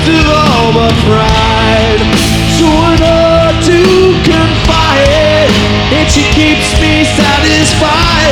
of all my pride. So I know to confide, and she keeps me satisfied.